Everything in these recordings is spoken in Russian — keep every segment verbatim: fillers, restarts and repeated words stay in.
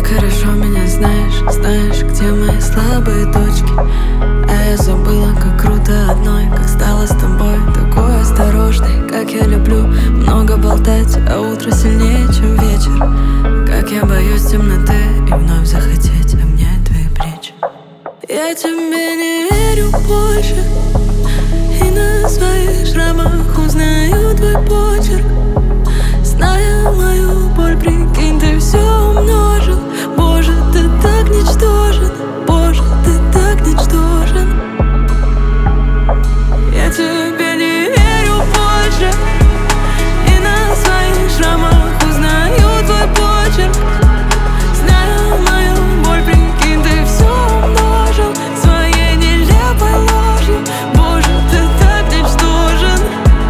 хорошо меня знаешь, знаешь, где мои слабые точки. А я забыла, как круто одной, как стала с тобой такой осторожной. Как я люблю много болтать, а утро сильнее, чем вечер. Как я боюсь темноты и вновь захотеть обнять твои плечи. Я тебе не верю больше, и на своих шрамах узнаю твой почерк. Зная мою боль, прикинь, ты все умножил. Боже, ты так ничтожен, Боже, ты так ничтожен. Я тебе не верю больше, и на своих шрамах узнаю твой почерк. Зная мою боль, прикинь, ты все умножил своей нелепой ложью. Боже, ты так ничтожен.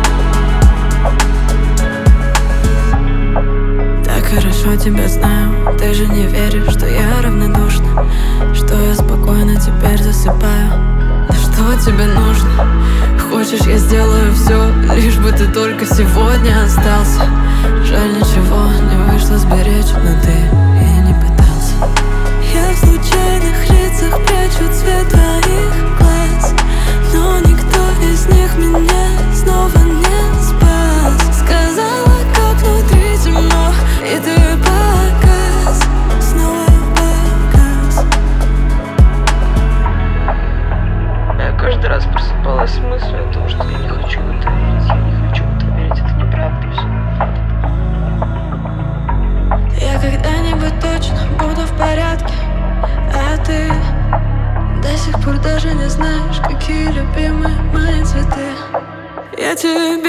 Так хорошо тебя знаю, ты же не веришь, что я равнодушна, что я спокойно теперь засыпаю. Да что тебе нужно? Хочешь, я сделаю все, лишь бы ты только сегодня остался. Жаль, ничего не вышло сберечь, но ты и не пытался. Я в случайных лицах прячу цвет твоих глаз, но никто из них меня снова не спас. Сказала, как внутри темно, и ты показ, снова показ. Я каждый раз просыпалась с мыслью о том, что я не хочу в это верить. Я не хочу в это верить, это неправда, все неправда. Я когда-нибудь точно буду в порядке, а ты до сих пор даже не знаешь, какие любимые мои цветы. Я тебе